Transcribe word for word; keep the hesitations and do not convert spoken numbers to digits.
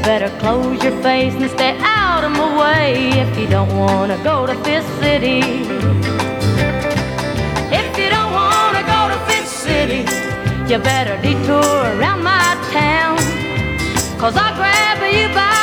better close your face and stay out of my way if you don't wanna go to Fifth City. If you don't wanna go to Fifth City, you better detour around my town, 'cause I'll grab you by